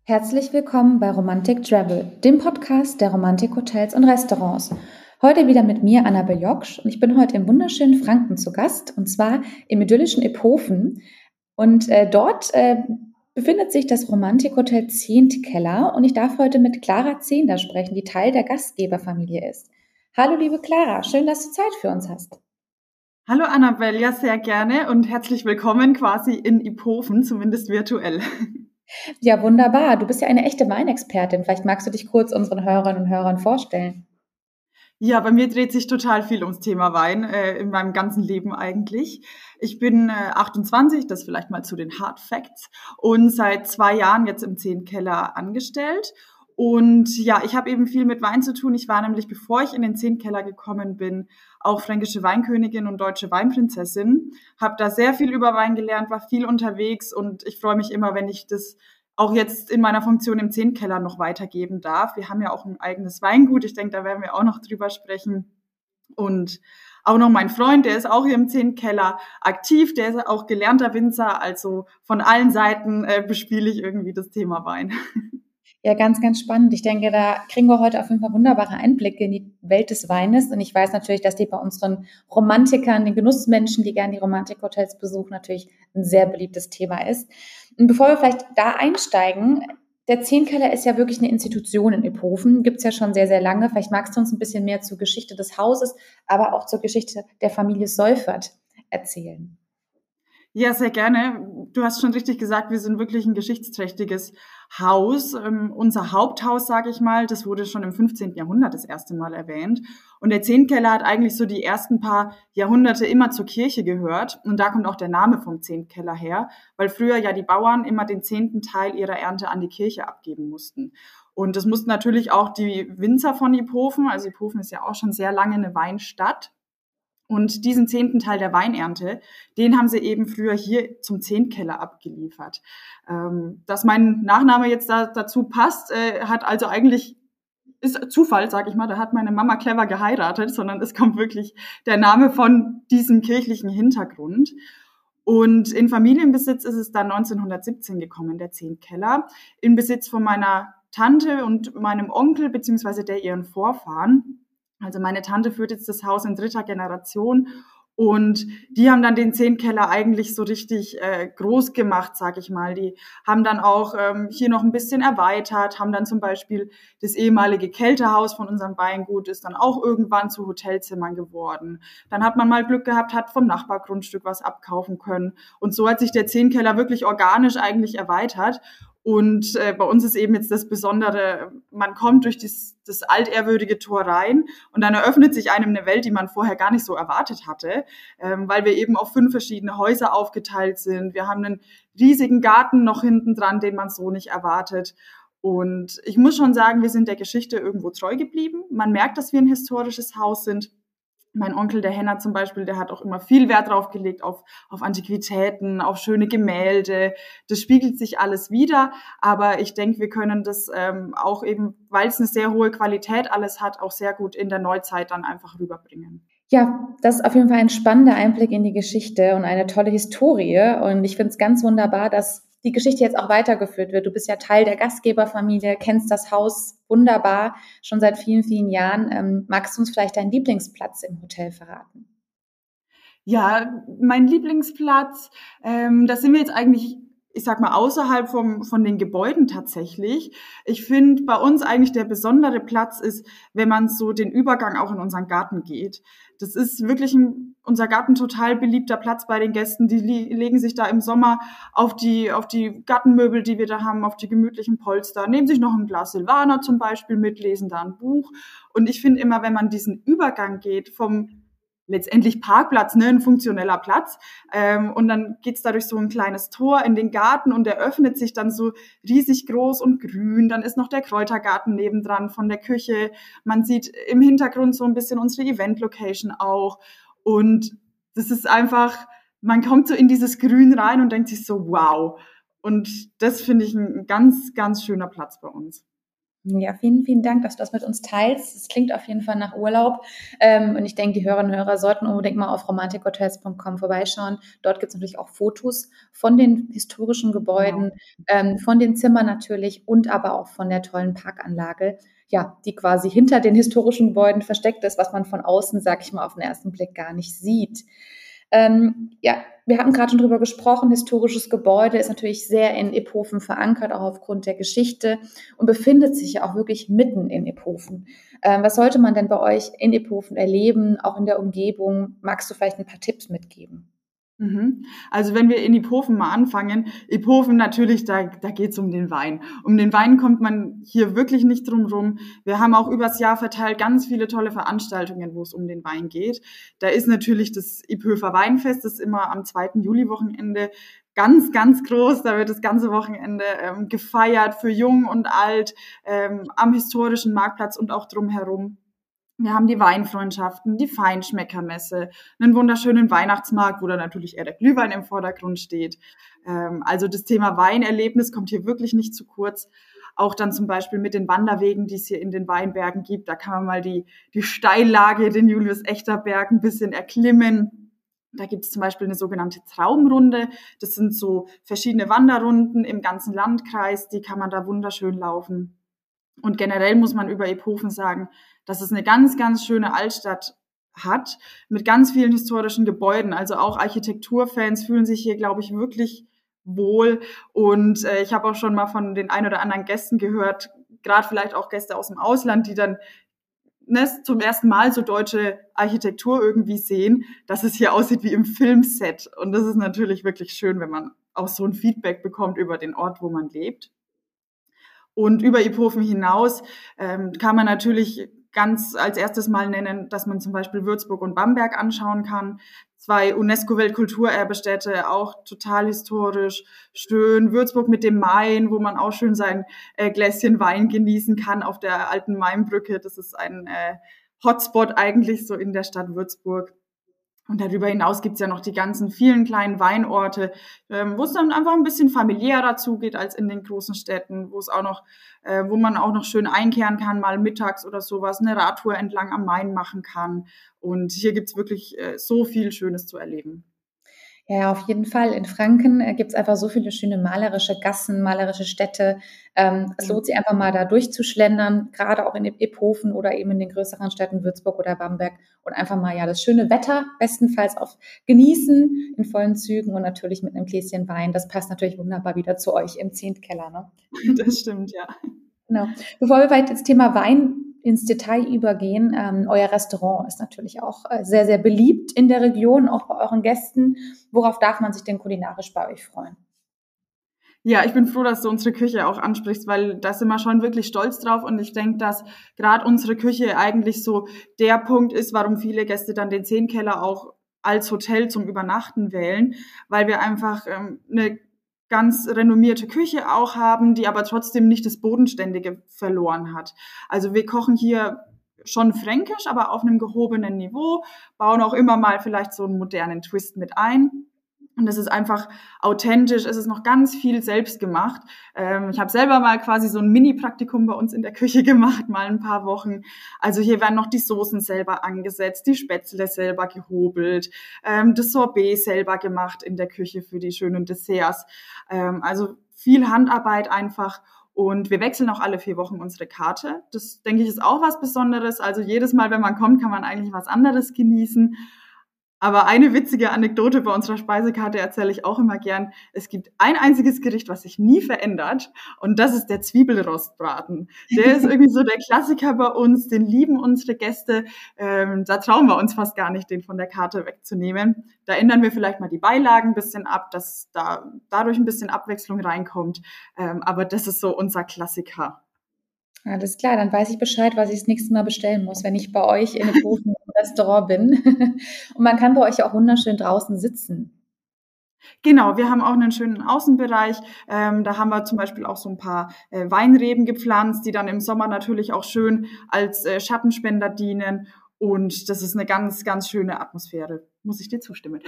Herzlich willkommen bei Romantic Travel, dem Podcast der Romantik-Hotels und Restaurants. Heute wieder mit mir, Annabel Joksch, und ich bin heute im wunderschönen Franken zu Gast, und zwar im idyllischen Iphofen. Und dort befindet sich das Romantik-Hotel Zehntkeller, und ich darf heute mit Clara Zehnder sprechen, die Teil der Gastgeberfamilie ist. Hallo liebe Clara, schön, dass du Zeit für uns hast. Hallo Annabel, ja sehr gerne und herzlich willkommen quasi in Iphofen, zumindest virtuell. Ja, wunderbar. Du bist ja eine echte Weinexpertin. Vielleicht magst du dich kurz unseren Hörerinnen und Hörern vorstellen. Ja, bei mir dreht sich total viel ums Thema Wein, in meinem ganzen Leben eigentlich. Ich bin 28, das vielleicht mal zu den Hard Facts, und seit 2 Jahren jetzt im Zehntkeller angestellt. Und ja, ich habe eben viel mit Wein zu tun. Ich war nämlich, bevor ich in den Zehntkeller gekommen bin, auch fränkische Weinkönigin und deutsche Weinprinzessin. Habe da sehr viel über Wein gelernt, war viel unterwegs und ich freue mich immer, wenn ich das auch jetzt in meiner Funktion im Zehntkeller noch weitergeben darf. Wir haben ja auch ein eigenes Weingut. Ich denke, da werden wir auch noch drüber sprechen. Und auch noch mein Freund, der ist auch hier im Zehntkeller aktiv. Der ist auch gelernter Winzer. Also von allen Seiten bespiele ich irgendwie das Thema Wein. Ja, ganz, ganz spannend. Ich denke, da kriegen wir heute auf jeden Fall wunderbare Einblicke in die Welt des Weines. Und ich weiß natürlich, dass die bei unseren Romantikern, den Genussmenschen, die gerne die Romantikhotels besuchen, natürlich ein sehr beliebtes Thema ist. Und bevor wir vielleicht da einsteigen, der Zehntkeller ist ja wirklich eine Institution in Iphofen, gibt es ja schon sehr, sehr lange. Vielleicht magst du uns ein bisschen mehr zur Geschichte des Hauses, aber auch zur Geschichte der Familie Seufert erzählen. Ja, sehr gerne. Du hast schon richtig gesagt, wir sind wirklich ein geschichtsträchtiges Haus. Unser Haupthaus, sage ich mal, das wurde schon im 15. Jahrhundert das erste Mal erwähnt. Und der Zehntkeller hat eigentlich so die ersten paar Jahrhunderte immer zur Kirche gehört. Und da kommt auch der Name vom Zehntkeller her, weil früher ja die Bauern immer den 10. Teil ihrer Ernte an die Kirche abgeben mussten. Und das mussten natürlich auch die Winzer von Iphofen, also Iphofen ist ja auch schon sehr lange eine Weinstadt. Und diesen 10. Teil der Weinernte, den haben sie eben früher hier zum Zehntkeller abgeliefert. Dass mein Nachname jetzt dazu passt, hat also eigentlich, ist Zufall, sag ich mal, da hat meine Mama clever geheiratet, sondern es kommt wirklich der Name von diesem kirchlichen Hintergrund. Und in Familienbesitz ist es dann 1917 gekommen, der Zehntkeller, in Besitz von meiner Tante und meinem Onkel, beziehungsweise der ihren Vorfahren. Also meine Tante führt jetzt das Haus in 3. Generation und die haben dann den Zehntkeller eigentlich so richtig groß gemacht, sag ich mal. Die haben dann auch hier noch ein bisschen erweitert, haben dann zum Beispiel das ehemalige Kältehaus von unserem Weingut ist dann auch irgendwann zu Hotelzimmern geworden. Dann hat man mal Glück gehabt, hat vom Nachbargrundstück was abkaufen können. Und so hat sich der Zehntkeller wirklich organisch eigentlich erweitert. Und bei uns ist eben jetzt das Besondere, man kommt durch das altehrwürdige Tor rein und dann eröffnet sich einem eine Welt, die man vorher gar nicht so erwartet hatte, weil wir eben auf 5 verschiedene Häuser aufgeteilt sind. Wir haben einen riesigen Garten noch hinten dran, den man so nicht erwartet. Und ich muss schon sagen, wir sind der Geschichte irgendwo treu geblieben. Man merkt, dass wir ein historisches Haus sind. Mein Onkel, der Henner zum Beispiel, der hat auch immer viel Wert drauf gelegt, auf Antiquitäten, auf schöne Gemälde. Das spiegelt sich alles wider. Aber ich denke, wir können das auch eben, weil es eine sehr hohe Qualität alles hat, auch sehr gut in der Neuzeit dann einfach rüberbringen. Ja, das ist auf jeden Fall ein spannender Einblick in die Geschichte und eine tolle Historie. Und ich finde es ganz wunderbar, dass die Geschichte jetzt auch weitergeführt wird. Du bist ja Teil der Gastgeberfamilie, kennst das Haus wunderbar, schon seit vielen, vielen Jahren. Magst du uns vielleicht deinen Lieblingsplatz im Hotel verraten? Ja, mein Lieblingsplatz, das sind wir jetzt eigentlich, ich sag mal, außerhalb von den Gebäuden tatsächlich. Ich finde, bei uns eigentlich der besondere Platz ist, wenn man so den Übergang auch in unseren Garten geht. Das ist wirklich unser Garten total beliebter Platz bei den Gästen. Die legen sich da im Sommer auf die Gartenmöbel, die wir da haben, auf die gemütlichen Polster, nehmen sich noch ein Glas Silvaner zum Beispiel mit, lesen da ein Buch. Und ich finde immer, wenn man diesen Übergang geht vom letztendlich Parkplatz, ne, ein funktioneller Platz. Und dann geht's da durch so ein kleines Tor in den Garten und der öffnet sich dann so riesig groß und grün. Dann ist noch der Kräutergarten nebendran von der Küche. Man sieht im Hintergrund so ein bisschen unsere Event-Location auch. Und das ist einfach, man kommt so in dieses Grün rein und denkt sich so, wow. Und das finde ich ein ganz, ganz schöner Platz bei uns. Ja, vielen, vielen Dank, dass du das mit uns teilst. Es klingt auf jeden Fall nach Urlaub. Und ich denke, die Hörerinnen und Hörer sollten unbedingt mal auf romantikhotels.com vorbeischauen. Dort gibt es natürlich auch Fotos von den historischen Gebäuden, von den Zimmern natürlich und aber auch von der tollen Parkanlage, ja, die quasi hinter den historischen Gebäuden versteckt ist, was man von außen, sag ich mal, auf den ersten Blick gar nicht sieht. Ja, wir hatten gerade schon drüber gesprochen, historisches Gebäude ist natürlich sehr in Iphofen verankert, auch aufgrund der Geschichte und befindet sich ja auch wirklich mitten in Iphofen. Was sollte man denn bei euch in Iphofen erleben, auch in der Umgebung? Magst du vielleicht ein paar Tipps mitgeben? Also wenn wir in Iphofen mal anfangen, Iphofen natürlich, da geht's um den Wein. Um den Wein kommt man hier wirklich nicht drum rum. Wir haben auch übers Jahr verteilt ganz viele tolle Veranstaltungen, wo es um den Wein geht. Da ist natürlich das Iphofer Weinfest, das ist immer am 2. Juli-Wochenende ganz, ganz groß. Da wird das ganze Wochenende gefeiert für Jung und Alt am historischen Marktplatz und auch drumherum. Wir haben die Weinfreundschaften, die Feinschmeckermesse, einen wunderschönen Weihnachtsmarkt, wo dann natürlich eher der Glühwein im Vordergrund steht. Also das Thema Weinerlebnis kommt hier wirklich nicht zu kurz. Auch dann zum Beispiel mit den Wanderwegen, die es hier in den Weinbergen gibt. Da kann man mal die Steillage, den Julius-Echter-Berg, ein bisschen erklimmen. Da gibt es zum Beispiel eine sogenannte Traumrunde. Das sind so verschiedene Wanderrunden im ganzen Landkreis. Die kann man da wunderschön laufen. Und generell muss man über Iphofen sagen, dass es eine ganz, ganz schöne Altstadt hat, mit ganz vielen historischen Gebäuden. Also auch Architekturfans fühlen sich hier, glaube ich, wirklich wohl. Und ich habe auch schon mal von den ein oder anderen Gästen gehört, gerade vielleicht auch Gäste aus dem Ausland, die dann zum ersten Mal so deutsche Architektur irgendwie sehen, dass es hier aussieht wie im Filmset. Und das ist natürlich wirklich schön, wenn man auch so ein Feedback bekommt über den Ort, wo man lebt. Und über Iphofen hinaus kann man natürlich ganz als erstes mal nennen, dass man zum Beispiel Würzburg und Bamberg anschauen kann. 2 UNESCO-Weltkulturerbestätte, auch total historisch schön. Würzburg mit dem Main, wo man auch schön sein Gläschen Wein genießen kann auf der alten Mainbrücke. Das ist ein Hotspot eigentlich so in der Stadt Würzburg. Und darüber hinaus gibt's ja noch die ganzen vielen kleinen Weinorte, wo es dann einfach ein bisschen familiärer zugeht als in den großen Städten, wo es auch noch, wo man auch noch schön einkehren kann, mal mittags oder sowas, eine Radtour entlang am Main machen kann. Und hier gibt's wirklich so viel Schönes zu erleben. Ja, auf jeden Fall. In Franken gibt's einfach so viele schöne malerische Gassen, malerische Städte. Es lohnt sich einfach mal da durchzuschlendern, gerade auch in Iphofen oder eben in den größeren Städten Würzburg oder Bamberg und einfach mal ja das schöne Wetter bestenfalls auch genießen in vollen Zügen und natürlich mit einem Gläschen Wein. Das passt natürlich wunderbar wieder zu euch im Zehntkeller, ne? Das stimmt, ja. Genau. Bevor wir weit ins Thema Wein ins Detail übergehen, euer Restaurant ist natürlich auch sehr, sehr beliebt in der Region, auch bei euren Gästen. Worauf darf man sich denn kulinarisch bei euch freuen? Ja, ich bin froh, dass du unsere Küche auch ansprichst, weil da sind wir schon wirklich stolz drauf. Und ich denke, dass gerade unsere Küche eigentlich so der Punkt ist, warum viele Gäste dann den Zehntkeller auch als Hotel zum Übernachten wählen, weil wir einfach eine ganz renommierte Küche auch haben, die aber trotzdem nicht das Bodenständige verloren hat. Also wir kochen hier schon fränkisch, aber auf einem gehobenen Niveau, bauen auch immer mal vielleicht so einen modernen Twist mit ein. Und es ist einfach authentisch, es ist noch ganz viel selbst gemacht. Ich habe selber mal quasi so ein Mini-Praktikum bei uns in der Küche gemacht, mal ein paar Wochen. Also hier werden noch die Soßen selber angesetzt, die Spätzle selber gehobelt, das Sorbet selber gemacht in der Küche für die schönen Desserts. Also viel Handarbeit einfach. Und wir wechseln auch alle 4 Wochen unsere Karte. Das, denke ich, ist auch was Besonderes. Also jedes Mal, wenn man kommt, kann man eigentlich was anderes genießen. Aber eine witzige Anekdote bei unserer Speisekarte erzähle ich auch immer gern. Es gibt ein einziges Gericht, was sich nie verändert, und das ist der Zwiebelrostbraten. Der ist irgendwie so der Klassiker bei uns, den lieben unsere Gäste. Da trauen wir uns fast gar nicht, den von der Karte wegzunehmen. Da ändern wir vielleicht mal die Beilagen ein bisschen ab, dass da dadurch ein bisschen Abwechslung reinkommt. Aber das ist so unser Klassiker. Alles klar, dann weiß ich Bescheid, was ich das nächste Mal bestellen muss, wenn ich bei euch in einem großen Restaurant bin. Und man kann bei euch auch wunderschön draußen sitzen. Genau, wir haben auch einen schönen Außenbereich. Da haben wir zum Beispiel auch so ein paar Weinreben gepflanzt, die dann im Sommer natürlich auch schön als Schattenspender dienen. Und das ist eine ganz, ganz schöne Atmosphäre. Muss ich dir zustimmen?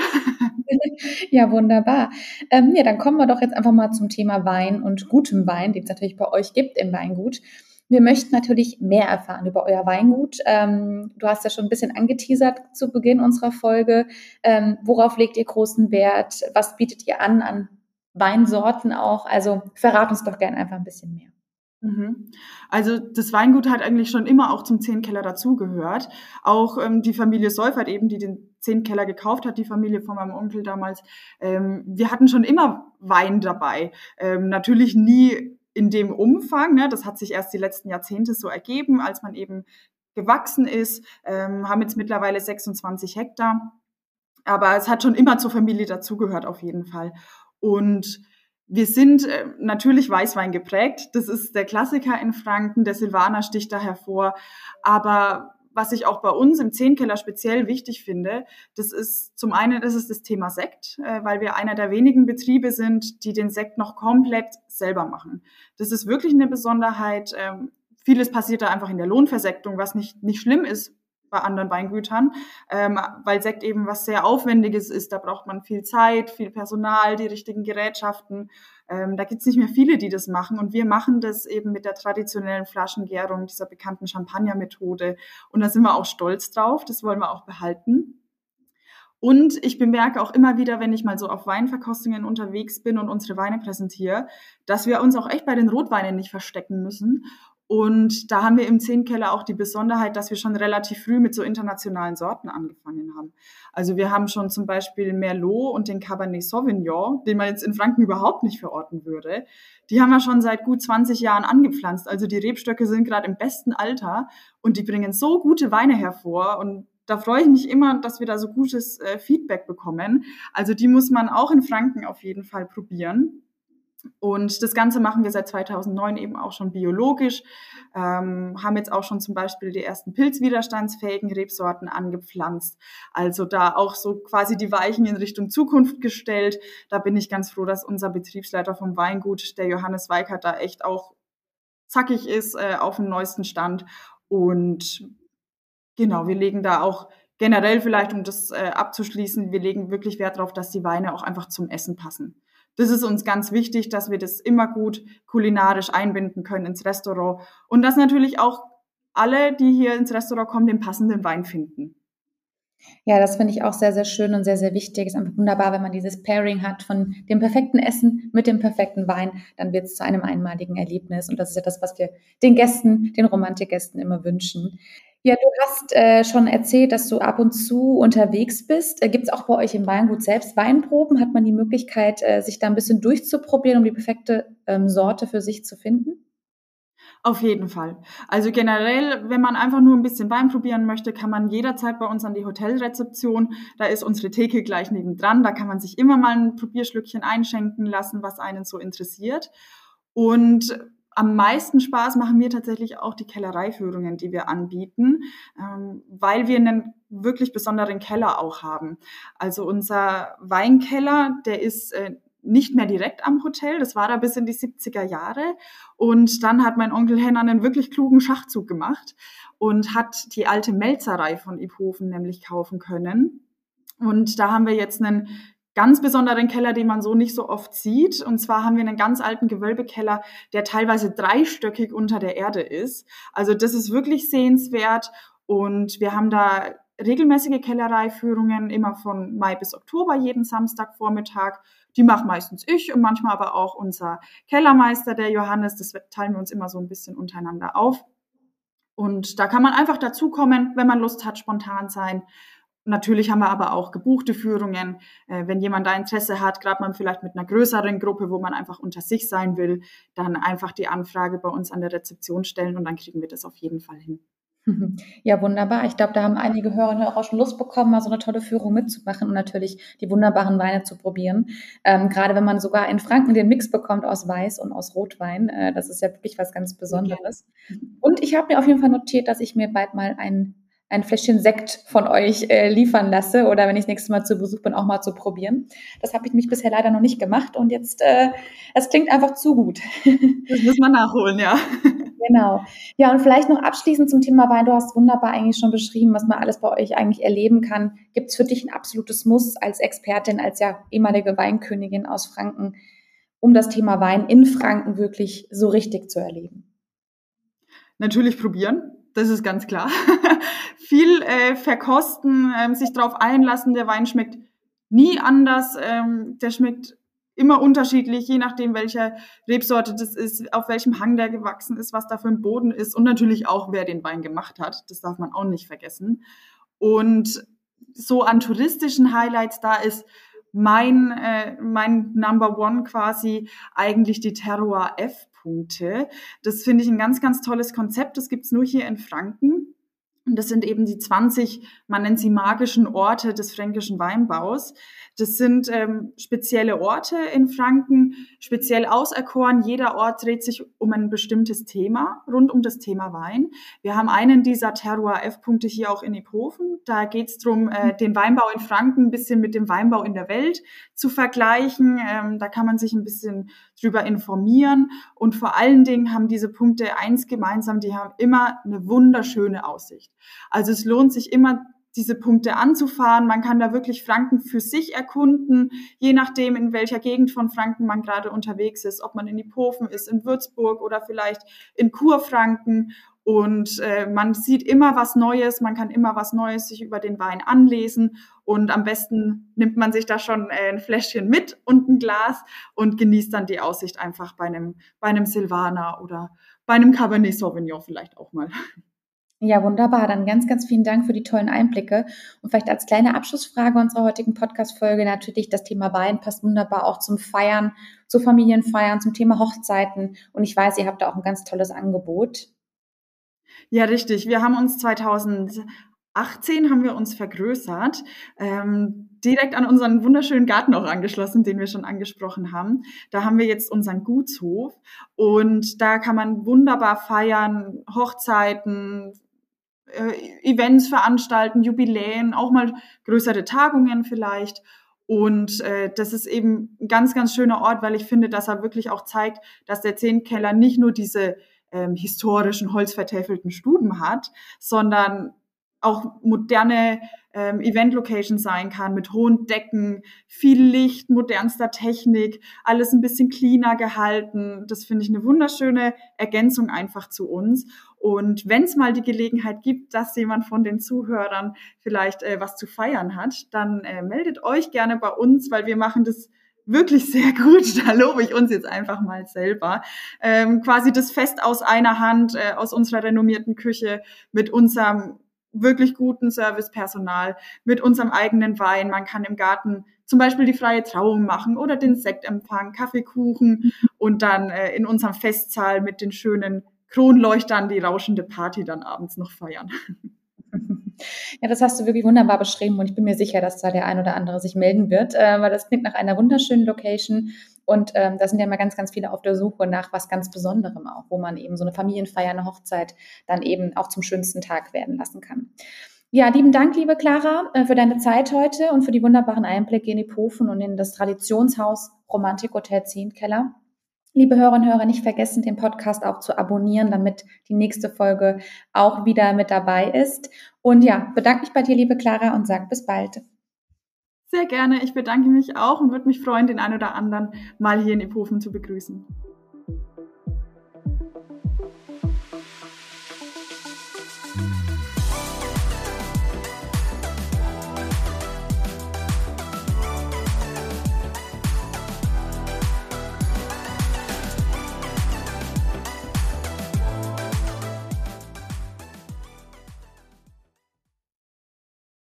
Ja, wunderbar. Ja, dann kommen wir doch jetzt einfach mal zum Thema Wein und gutem Wein, den es natürlich bei euch gibt im Weingut. Wir möchten natürlich mehr erfahren über euer Weingut. Du hast ja schon ein bisschen angeteasert zu Beginn unserer Folge. Worauf legt ihr großen Wert? Was bietet ihr an Weinsorten auch? Also verrat uns doch gerne einfach ein bisschen mehr. Also das Weingut hat eigentlich schon immer auch zum Zehnkeller dazugehört. Auch die Familie Seufert eben, die den Zehnkeller gekauft hat, die Familie von meinem Onkel damals. Wir hatten schon immer Wein dabei. Natürlich nie in dem Umfang. Ne? Das hat sich erst die letzten Jahrzehnte so ergeben, als man eben gewachsen ist. Haben jetzt mittlerweile 26 Hektar. Aber es hat schon immer zur Familie dazugehört, auf jeden Fall. Und wir sind natürlich Weißwein geprägt. Das ist der Klassiker in Franken. Der Silvaner sticht da hervor. Aber was ich auch bei uns im Zehnkeller speziell wichtig finde, das ist zum einen, das ist das Thema Sekt, weil wir einer der wenigen Betriebe sind, die den Sekt noch komplett selber machen. Das ist wirklich eine Besonderheit. Vieles passiert da einfach in der Lohnversektung, was nicht schlimm ist bei anderen Weingütern, weil Sekt eben was sehr Aufwendiges ist. Da braucht man viel Zeit, viel Personal, die richtigen Gerätschaften. Da gibt's nicht mehr viele, die das machen. Und wir machen das eben mit der traditionellen Flaschengärung, dieser bekannten Champagner-Methode. Und da sind wir auch stolz drauf. Das wollen wir auch behalten. Und ich bemerke auch immer wieder, wenn ich mal so auf Weinverkostungen unterwegs bin und unsere Weine präsentiere, dass wir uns auch echt bei den Rotweinen nicht verstecken müssen. Und da haben wir im Zehnkeller auch die Besonderheit, dass wir schon relativ früh mit so internationalen Sorten angefangen haben. Also wir haben schon zum Beispiel Merlot und den Cabernet Sauvignon, den man jetzt in Franken überhaupt nicht verorten würde. Die haben wir schon seit gut 20 Jahren angepflanzt. Also die Rebstöcke sind gerade im besten Alter und die bringen so gute Weine hervor. Und da freue ich mich immer, dass wir da so gutes Feedback bekommen. Also die muss man auch in Franken auf jeden Fall probieren. Und das Ganze machen wir seit 2009 eben auch schon biologisch, haben jetzt auch schon zum Beispiel die ersten pilzwiderstandsfähigen Rebsorten angepflanzt. Also da auch so quasi die Weichen in Richtung Zukunft gestellt. Da bin ich ganz froh, dass unser Betriebsleiter vom Weingut, der Johannes Weikert, da echt auch zackig ist, auf dem neuesten Stand. Und genau, wir legen da auch generell vielleicht, um das abzuschließen, wir legen wirklich Wert darauf, dass die Weine auch einfach zum Essen passen. Das ist uns ganz wichtig, dass wir das immer gut kulinarisch einbinden können ins Restaurant und dass natürlich auch alle, die hier ins Restaurant kommen, den passenden Wein finden. Ja, das finde ich auch sehr, sehr schön und sehr, sehr wichtig. Es ist einfach wunderbar, wenn man dieses Pairing hat von dem perfekten Essen mit dem perfekten Wein, dann wird es zu einem einmaligen Erlebnis. Und das ist ja das, was wir den Gästen, den Romantikgästen immer wünschen. Ja, du hast schon erzählt, dass du ab und zu unterwegs bist. Gibt es auch bei euch im Weingut selbst Weinproben? Hat man die Möglichkeit, sich da ein bisschen durchzuprobieren, um die perfekte Sorte für sich zu finden? Auf jeden Fall. Also generell, wenn man einfach nur ein bisschen Wein probieren möchte, kann man jederzeit bei uns an die Hotelrezeption. Da ist unsere Theke gleich nebendran. Da kann man sich immer mal ein Probierschlückchen einschenken lassen, was einen so interessiert. Und am meisten Spaß machen mir tatsächlich auch die Kellereiführungen, die wir anbieten, weil wir einen wirklich besonderen Keller auch haben. Also unser Weinkeller, der ist nicht mehr direkt am Hotel. Das war da bis in die 70er Jahre. Und dann hat mein Onkel Henner einen wirklich klugen Schachzug gemacht und hat die alte Melzerei von Iphofen nämlich kaufen können. Und da haben wir jetzt einen ganz besonderen Keller, den man so nicht so oft sieht. Und zwar haben wir einen ganz alten Gewölbekeller, der teilweise dreistöckig unter der Erde ist. Also das ist wirklich sehenswert. Und wir haben da regelmäßige Kellereiführungen, immer von Mai bis Oktober, jeden Samstagvormittag. Die mache meistens ich und manchmal aber auch unser Kellermeister, der Johannes. Das teilen wir uns immer so ein bisschen untereinander auf. Und da kann man einfach dazukommen, wenn man Lust hat, spontan sein. Natürlich haben wir aber auch gebuchte Führungen. Wenn jemand da Interesse hat, gerade man vielleicht mit einer größeren Gruppe, wo man einfach unter sich sein will, dann einfach die Anfrage bei uns an der Rezeption stellen und dann kriegen wir das auf jeden Fall hin. Ja, wunderbar. Ich glaube, da haben einige Hörer und Hörer auch schon Lust bekommen, mal so eine tolle Führung mitzumachen und natürlich die wunderbaren Weine zu probieren. Gerade wenn man sogar in Franken den Mix bekommt aus Weiß und aus Rotwein. Das ist ja wirklich was ganz Besonderes. Und ich habe mir auf jeden Fall notiert, dass ich mir bald mal ein Fläschchen Sekt von euch liefern lasse oder wenn ich das nächste Mal zu Besuch bin, auch mal zu probieren. Das habe ich mich bisher leider noch nicht gemacht und jetzt, es klingt einfach zu gut. Das muss man nachholen, ja. Genau. Ja, und vielleicht noch abschließend zum Thema Wein. Du hast wunderbar eigentlich schon beschrieben, was man alles bei euch eigentlich erleben kann. Gibt es für dich ein absolutes Muss als Expertin, als ja ehemalige Weinkönigin aus Franken, um das Thema Wein in Franken wirklich so richtig zu erleben? Natürlich probieren, das ist ganz klar. Viel verkosten, sich drauf einlassen. Der Wein schmeckt nie anders. Der schmeckt immer unterschiedlich, je nachdem, welche Rebsorte das ist, auf welchem Hang der gewachsen ist, was da für ein Boden ist und natürlich auch, wer den Wein gemacht hat. Das darf man auch nicht vergessen. Und so an touristischen Highlights da ist mein Number One quasi eigentlich die Terroir F-Punkte. Das finde ich ein ganz, ganz tolles Konzept. Das gibt's nur hier in Franken. Und das sind eben die 20, man nennt sie magischen Orte des fränkischen Weinbaus. Das sind spezielle Orte in Franken, speziell auserkoren. Jeder Ort dreht sich um ein bestimmtes Thema, rund um das Thema Wein. Wir haben einen dieser Terroir F-Punkte hier auch in Iphofen. Da geht es darum, den Weinbau in Franken ein bisschen mit dem Weinbau in der Welt zu vergleichen. Da kann man sich ein bisschen drüber informieren. Und vor allen Dingen haben diese Punkte eins gemeinsam, die haben immer eine wunderschöne Aussicht. Also es lohnt sich immer, diese Punkte anzufahren. Man kann da wirklich Franken für sich erkunden, je nachdem, in welcher Gegend von Franken man gerade unterwegs ist, ob man in Iphofen ist, in Würzburg oder vielleicht in Kurfranken. Und man sieht immer was Neues, man kann immer was Neues sich über den Wein anlesen. Und am besten nimmt man sich da schon ein Fläschchen mit und ein Glas und genießt dann die Aussicht einfach bei einem Silvaner oder bei einem Cabernet Sauvignon vielleicht auch mal. Ja, wunderbar. Dann ganz, ganz vielen Dank für die tollen Einblicke. Und vielleicht als kleine Abschlussfrage unserer heutigen Podcast-Folge natürlich, das Thema Wein passt wunderbar auch zum Feiern, zu Familienfeiern, zum Thema Hochzeiten. Und ich weiß, ihr habt da auch ein ganz tolles Angebot. Ja, richtig. Wir haben uns 2018 haben wir uns vergrößert, direkt an unseren wunderschönen Garten auch angeschlossen, den wir schon angesprochen haben. Da haben wir jetzt unseren Gutshof und da kann man wunderbar feiern, Hochzeiten, Events veranstalten, Jubiläen, auch mal größere Tagungen vielleicht. Und das ist eben ein ganz, ganz schöner Ort, weil ich finde, dass er wirklich auch zeigt, dass der Zehnkeller nicht nur diese historischen, holzvertäfelten Stuben hat, sondern auch moderne Event-Location sein kann, mit hohen Decken, viel Licht, modernster Technik, alles ein bisschen cleaner gehalten. Das finde ich eine wunderschöne Ergänzung einfach zu uns. Und wenn es mal die Gelegenheit gibt, dass jemand von den Zuhörern vielleicht was zu feiern hat, dann meldet euch gerne bei uns, weil wir machen das wirklich sehr gut, da lobe ich uns jetzt einfach mal selber. Quasi das Fest aus einer Hand, aus unserer renommierten Küche, mit unserem wirklich guten Servicepersonal, mit unserem eigenen Wein. Man kann im Garten zum Beispiel die freie Trauung machen oder den Sektempfang, Kaffeekuchen und dann in unserem Festsaal mit den schönen Kronleuchtern die rauschende Party dann abends noch feiern. Ja, das hast du wirklich wunderbar beschrieben und ich bin mir sicher, dass da der ein oder andere sich melden wird, weil das klingt nach einer wunderschönen Location und da sind ja immer ganz, ganz viele auf der Suche nach was ganz Besonderem auch, wo man eben so eine Familienfeier, eine Hochzeit dann eben auch zum schönsten Tag werden lassen kann. Ja, lieben Dank, liebe Clara, für deine Zeit heute und für die wunderbaren Einblicke in Iphofen und in das Traditionshaus Romantik Hotel Zehnkeller. Liebe Hörerinnen und Hörer, nicht vergessen, den Podcast auch zu abonnieren, damit die nächste Folge auch wieder mit dabei ist. Und ja, bedanke mich bei dir, liebe Clara, und sage bis bald. Sehr gerne. Ich bedanke mich auch und würde mich freuen, den einen oder anderen mal hier in Iphofen zu begrüßen.